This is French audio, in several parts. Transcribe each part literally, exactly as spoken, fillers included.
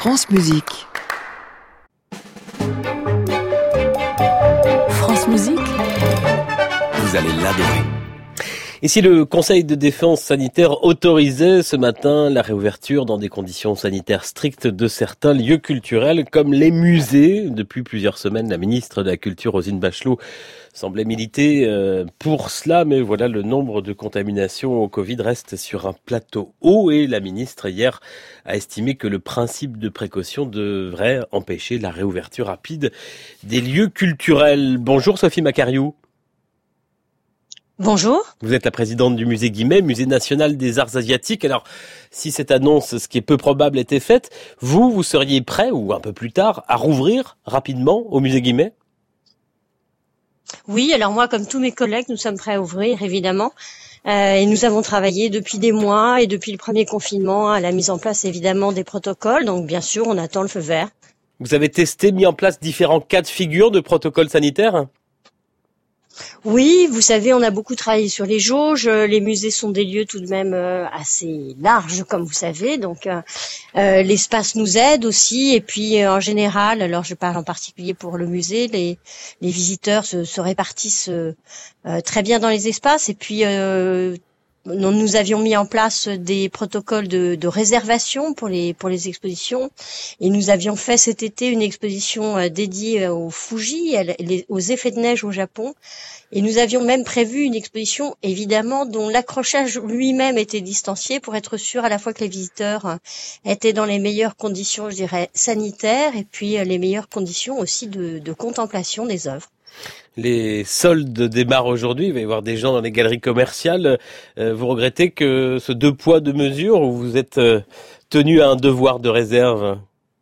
France Musique. France Musique. Vous allez l'adorer. Ici, le Conseil de défense sanitaire autorisait ce matin la réouverture dans des conditions sanitaires strictes de certains lieux culturels comme les musées. Depuis plusieurs semaines, la ministre de la Culture, Roselyne Bachelot, semblait militer pour cela, mais voilà, le nombre de contaminations au Covid reste sur un plateau haut et la ministre, hier, a estimé que le principe de précaution devrait empêcher la réouverture rapide des lieux culturels. Bonjour Sophie Macariou. Bonjour. Vous êtes la présidente du musée Guimet, musée national des arts asiatiques. Alors, si cette annonce, ce qui est peu probable, était faite, vous, vous seriez prêt, ou un peu plus tard, à rouvrir rapidement au musée Guimet ? Oui, alors moi, comme tous mes collègues, nous sommes prêts à ouvrir, évidemment. Euh, et nous avons travaillé depuis des mois et depuis le premier confinement à la mise en place, évidemment, des protocoles. Donc, bien sûr, on attend le feu vert. Vous avez testé, mis en place différents cas de figure de protocoles sanitaires ? Oui, vous savez, on a beaucoup travaillé sur les jauges. Les musées sont des lieux tout de même assez larges, comme vous savez. Donc, euh, euh, l'espace nous aide aussi. Et puis, euh, en général, alors je parle en particulier pour le musée, les, les visiteurs se, se répartissent euh, très bien dans les espaces. Et puis, euh, nous, nous avions mis en place des protocoles de, de réservation pour les pour les expositions et nous avions fait cet été une exposition euh, dédiée au Fuji, les, aux effets de neige au Japon, et nous avions même prévu une exposition évidemment dont l'accrochage lui-même était distancié pour être sûr à la fois que les visiteurs euh, étaient dans les meilleures conditions, je dirais, sanitaires et puis euh, les meilleures conditions aussi de, de contemplation des œuvres. Les soldes démarrent aujourd'hui, il va y avoir des gens dans les galeries commerciales. Euh, vous regrettez que ce deux poids, deux mesures, où vous êtes euh, tenu à un devoir de réserve ?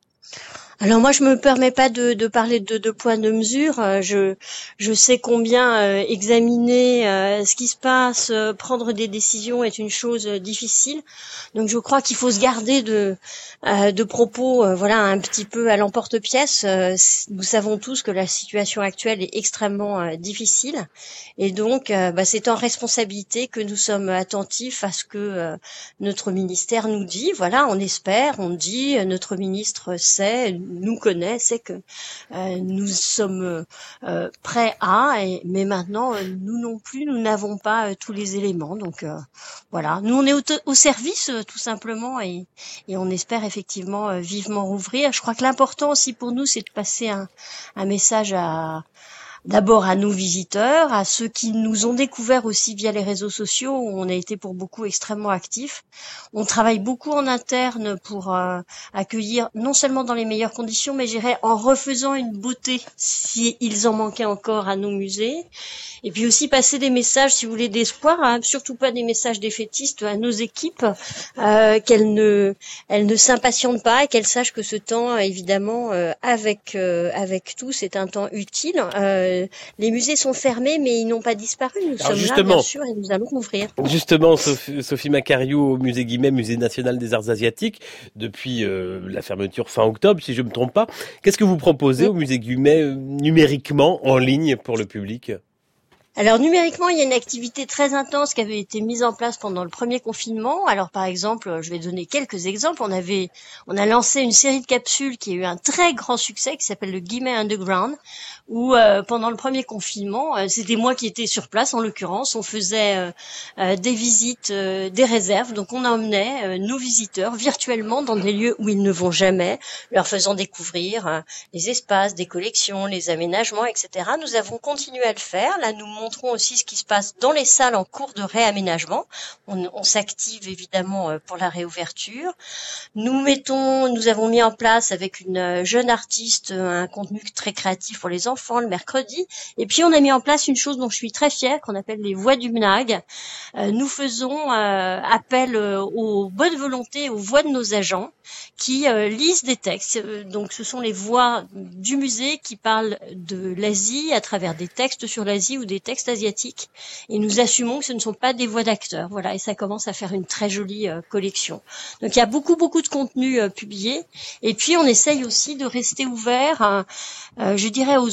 Alors moi, je me permets pas de, de parler de deux poids, deux mesures. Je, je sais combien euh, examiner euh, ce qui se passe, euh, prendre des décisions est une chose euh, difficile. Donc je crois qu'il faut se garder de, euh, de propos, euh, voilà, un petit peu à l'emporte-pièce. Euh, nous savons tous que la situation actuelle est extrêmement euh, difficile, et donc euh, bah, c'est en responsabilité que nous sommes attentifs à ce que euh, notre ministère nous dit. Voilà, on espère, on dit, notre ministre sait, nous connaît, c'est que euh, nous sommes euh, prêts à, et, mais maintenant, euh, nous non plus, nous n'avons pas euh, tous les éléments. Donc euh, voilà, nous on est au, au service euh, tout simplement, et, et on espère effectivement euh, vivement rouvrir. Je crois que l'important aussi pour nous, c'est de passer un, un message à... D'abord à nos visiteurs, à ceux qui nous ont découverts aussi via les réseaux sociaux, où on a été pour beaucoup extrêmement actifs. On travaille beaucoup en interne pour euh, accueillir non seulement dans les meilleures conditions, mais j'irais en refaisant une beauté si ils en manquaient encore à nos musées. Et puis aussi passer des messages, si vous voulez, d'espoir, hein, surtout pas des messages défaitistes à nos équipes, euh, qu'elles ne, elles ne s'impatientent pas et qu'elles sachent que ce temps, évidemment, euh, avec euh, avec tous, c'est un temps utile. Euh, les musées sont fermés, mais ils n'ont pas disparu. Nous Alors sommes là, bien sûr, et nous allons ouvrir. Justement, Sophie, Sophie Macariou, au musée Guimet, musée national des arts asiatiques, depuis euh, la fermeture fin octobre, si je ne me trompe pas. Qu'est-ce que vous proposez oui. au musée Guimet euh, numériquement, en ligne, pour le public ? Alors numériquement, il y a une activité très intense qui avait été mise en place pendant le premier confinement. Alors par exemple, je vais donner quelques exemples. On avait, on a lancé une série de capsules qui a eu un très grand succès, qui s'appelle le Guimet Underground, où euh, pendant le premier confinement, euh, c'était moi qui étais sur place en l'occurrence. On faisait euh, euh, des visites, euh, des réserves. Donc on emmenait euh, nos visiteurs virtuellement dans des lieux où ils ne vont jamais, leur faisant découvrir euh, les espaces, des collections, les aménagements, et cetera. Nous avons continué à le faire. Là, nous montrons aussi ce qui se passe dans les salles en cours de réaménagement. On, on s'active évidemment pour la réouverture. Nous mettons, nous avons mis en place avec une jeune artiste un contenu très créatif pour les enfants le mercredi. Et puis on a mis en place une chose dont je suis très fière, qu'on appelle les voix du M N A G. Euh, nous faisons euh, appel aux bonnes volontés, aux voix de nos agents qui euh, lisent des textes. Donc ce sont les voix du musée qui parlent de l'Asie à travers des textes sur l'Asie ou des textes asiatiques, et nous assumons que ce ne sont pas des voix d'acteurs. Voilà, et ça commence à faire une très jolie euh, collection. Donc il y a beaucoup beaucoup de contenu euh, publié, et puis on essaye aussi de rester ouvert, euh, euh, je dirais, aux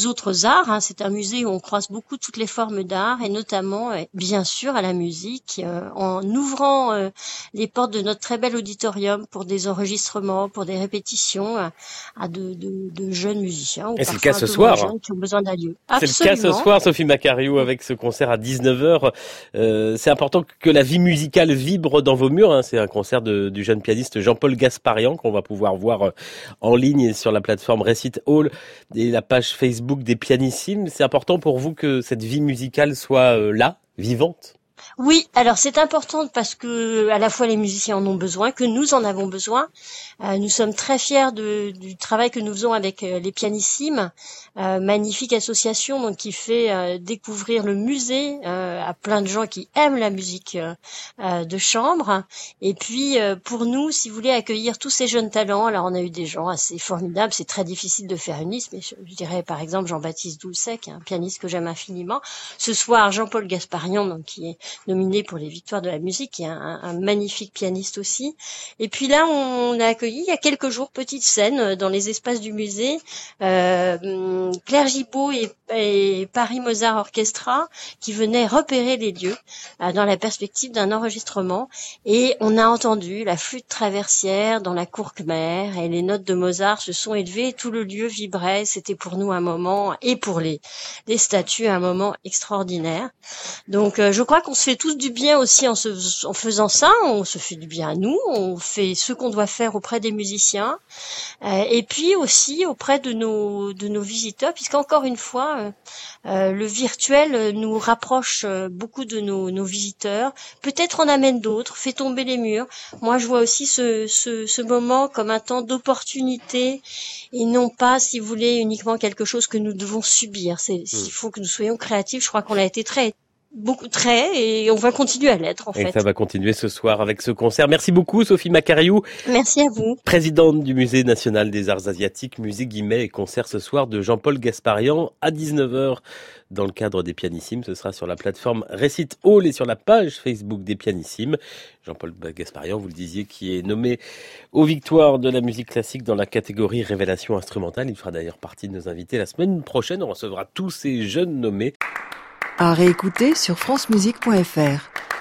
autres arts. Hein. C'est un musée où on croise beaucoup toutes les formes d'art et notamment, euh, bien sûr, à la musique, euh, en ouvrant euh, les portes de notre très bel auditorium pour des enregistrements, pour des répétitions euh, à de, de, de jeunes musiciens. Ou et c'est le cas ce un peu soir. moins jeunes qui ont besoin d'un lieu. C'est Absolument. le cas ce soir, Sophie Macariou, avec ce concert à dix-neuf heures. Euh, c'est important que la vie musicale vibre dans vos murs. Hein. C'est un concert de, du jeune pianiste Jean-Paul Gasparian qu'on va pouvoir voir en ligne sur la plateforme Recit Hall et la page Facebook des Pianissimes. C'est important pour vous que cette vie musicale soit euh, là, vivante? Oui, alors c'est important parce que à la fois les musiciens en ont besoin, que nous en avons besoin. Euh, nous sommes très fiers de, du travail que nous faisons avec euh, les Pianissimes, euh, magnifique association donc qui fait euh, découvrir le musée euh, à plein de gens qui aiment la musique euh, euh, de chambre. Et puis euh, pour nous, si vous voulez accueillir tous ces jeunes talents, alors on a eu des gens assez formidables. C'est très difficile de faire une liste, mais je, je dirais par exemple Jean-Baptiste Doulsec, un pianiste que j'aime infiniment. Ce soir, Jean-Paul Gasparian, donc qui est nominé pour les victoires de la musique, qui est un, un magnifique pianiste aussi. Et puis là, on a accueilli il y a quelques jours, petite scène dans les espaces du musée, euh, Claire Gibault et, et Paris Mozart Orchestra qui venaient repérer les lieux euh, dans la perspective d'un enregistrement. Et on a entendu la flûte traversière dans la cour Khmer et les notes de Mozart se sont élevées et tout le lieu vibrait. C'était pour nous un moment, et pour les, les statues, un moment extraordinaire. Donc euh, je crois qu'on se fait tous du bien aussi en, se, en faisant ça, on se fait du bien à nous, on fait ce qu'on doit faire auprès des musiciens euh, et puis aussi auprès de nos de nos visiteurs, puisqu'encore une fois euh, euh, le virtuel nous rapproche euh, beaucoup de nos, nos visiteurs, peut-être en amène d'autres, fait tomber les murs. Moi je vois aussi ce, ce, ce moment comme un temps d'opportunité et non pas, si vous voulez, uniquement quelque chose que nous devons subir. C'est, mmh. Il faut que nous soyons créatifs, je crois qu'on l'a été très beaucoup très et on va continuer à l'être en et fait. Et ça va continuer ce soir avec ce concert. Merci beaucoup Sophie Macariou. Merci à vous. Présidente du Musée national des arts asiatiques, musée Guimet et concert ce soir de Jean-Paul Gasparian à dix-neuf heures dans le cadre des Pianissimes. Ce sera sur la plateforme Recit Hall et sur la page Facebook des Pianissimes. Jean-Paul Gasparian, vous le disiez, qui est nommé aux victoires de la musique classique dans la catégorie révélation instrumentale. Il fera d'ailleurs partie de nos invités la semaine prochaine. On recevra tous ces jeunes nommés. À réécouter sur francemusique point f r.